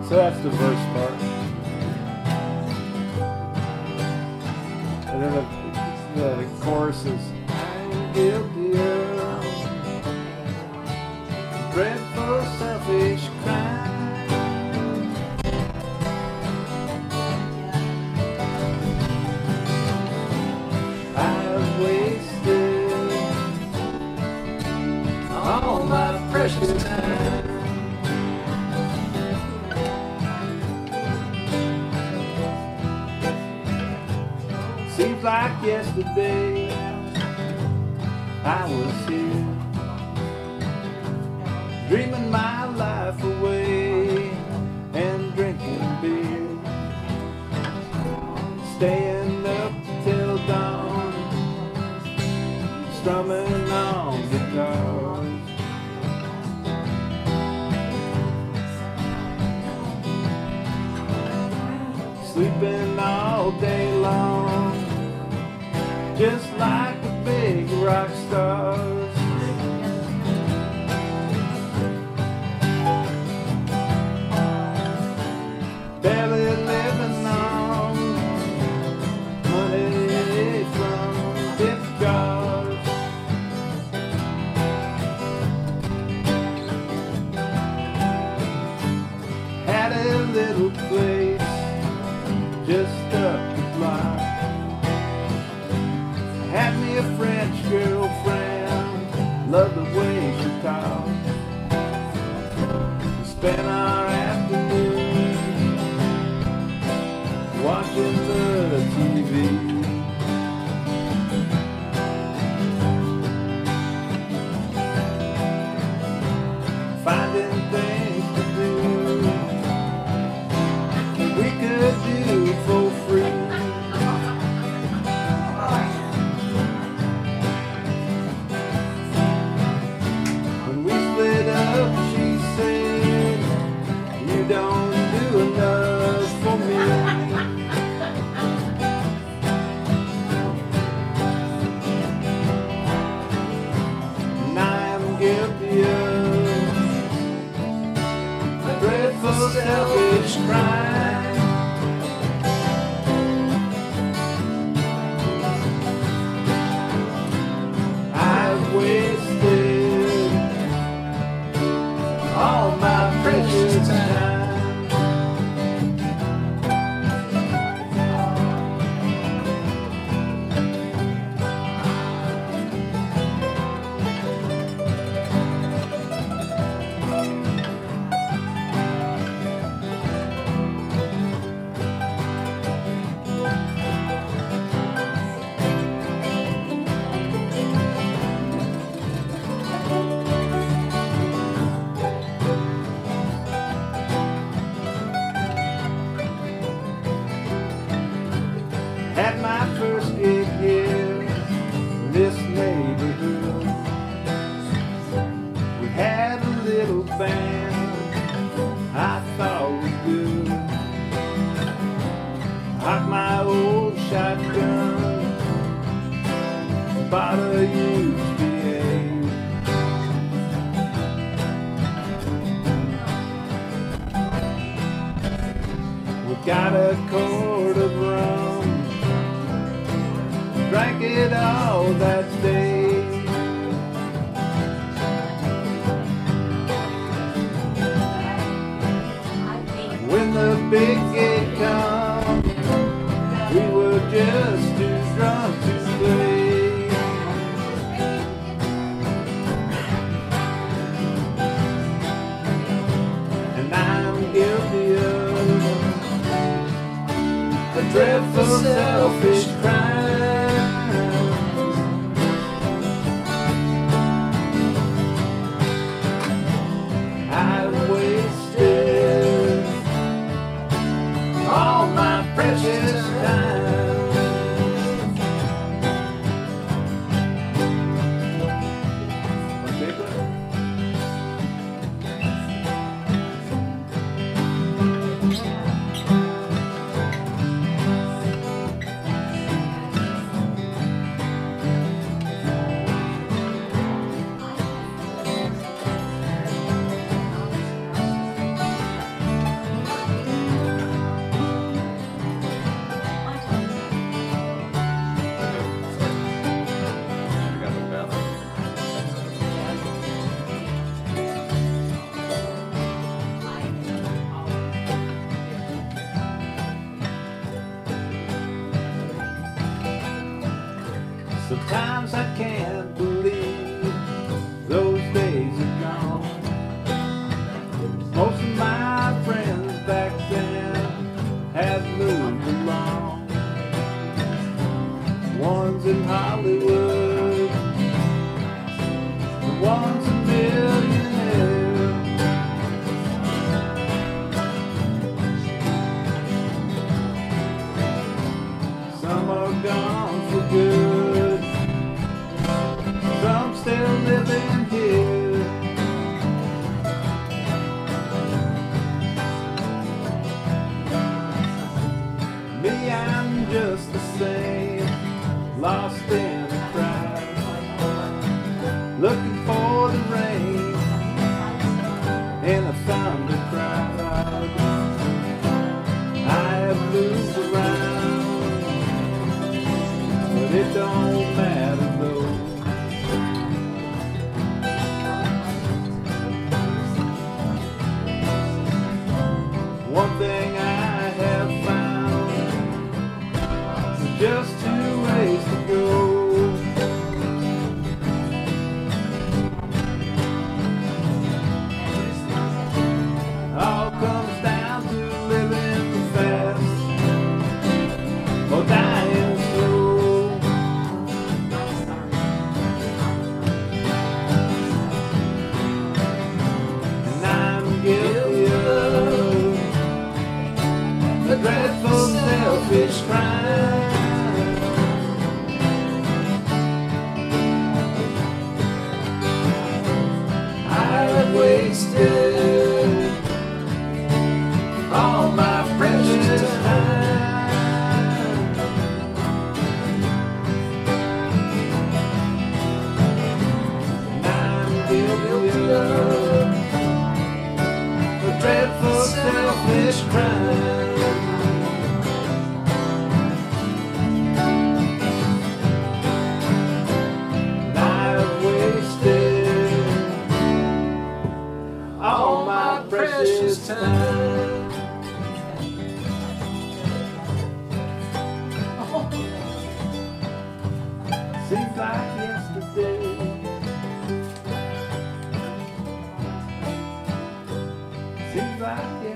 So that's the verse part. And then the chorus is, I'm guilty of dreadful selfish crime. I've wasted all my precious time. Seems like yesterday I was here, dreaming my life away and drinking beer, staying up till dawn, strumming on guitars. Sleeping all day long, just like the big rock stars. Barely living on money from gift cards. Had a little place just up the block. Had me a French girlfriend, loved the way she talked. We spent our afternoon watching the TV. Finding things to do we could do for free. She said, you don't do enough for me. And I'm guilty of a dreadful selfish crime. I've wasted all my precious time. Had my first gig here in this neighborhood. We had a little band I thought was good. Hot my old shotgun, bought a used VA. We got a quart of rum, drank it all that day. When the big gig come, we were just too drunk to play. And I'm guilty of a dreadful selfish crime. I've wasted all my precious time. Sometimes I can't believe those days are gone. Most of my friends back then have moved along. One's in Hollywood, the one's a millionaire. Some are gone for good, some still living here. Me, I'm just the same, lost in a crowd, looking for the rain in a thunder crowd. I have moved around, but it don't matter though. One thing I have found, just two ways to go. All comes down to living fast or dying slow. And I'm guilty of a dreadful selfish crime. I've wasted all my precious time. And I'm guilty of a dreadful selfish crime. And I've wasted all my precious time. Seems like yesterday. Seems like